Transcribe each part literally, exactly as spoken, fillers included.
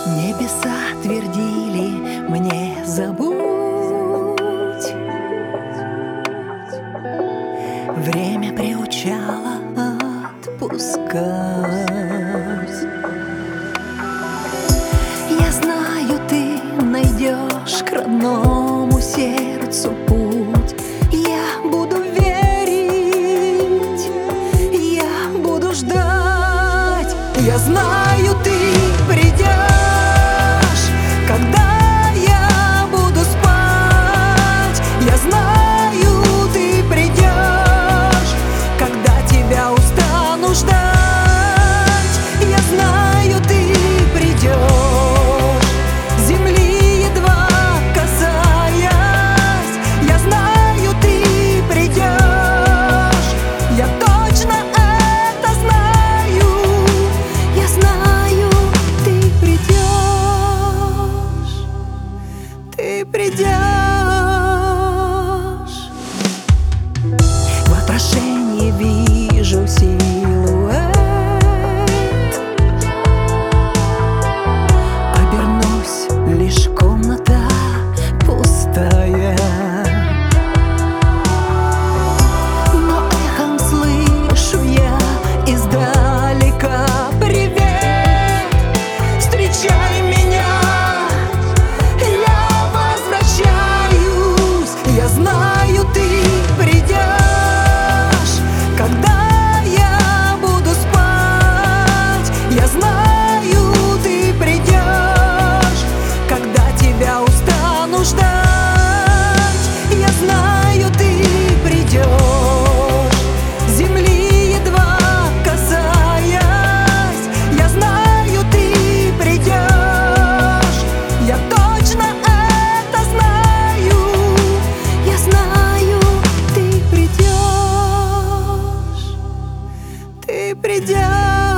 Небеса твердили мне: забудь. Время приучало отпускать. Я знаю, ты найдешь к родному сердцу путь. Я буду верить, я буду ждать. Я знаю, ты придешь, когда я буду спать. Я знаю, ты придешь, когда тебя устану ждать. Я знаю, ты придешь, земли едва касаясь. Я знаю, ты придешь, я точно это знаю. Я знаю, ты придешь, ты придешь. В отражении вижу силуэт, обернусь, лишь комната пустая. Но эхом слышу я издалека: привет, встречай меня, я возвращаюсь. Я знаю, ты придешь, когда я буду спать. Я знаю, ты придешь, когда тебя устану ждать. Я знаю, ты придешь, земли едва касаясь. Я знаю, ты придешь, я точно это знаю. Я знаю, ты придешь, ты придешь.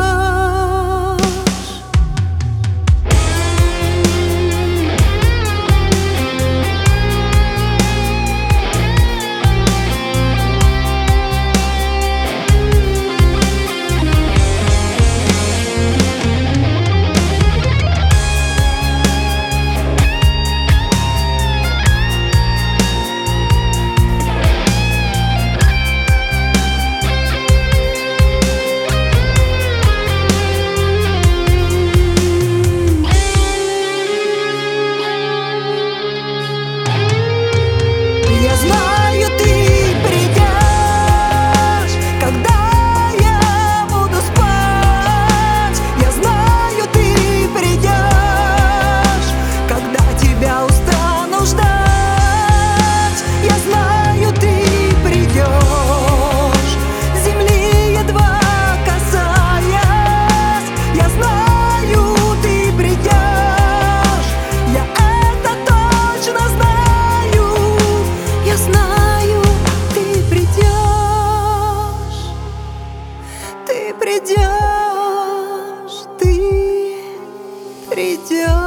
Я знаю, ты придешь, когда я буду спать. Я знаю, ты придешь, когда тебя устану ждать. Я знаю, ты придешь, земли едва касаясь. Я знаю, ты придешь, я это точно знаю. Я знаю, ты придешь, ты придешь, ты придешь.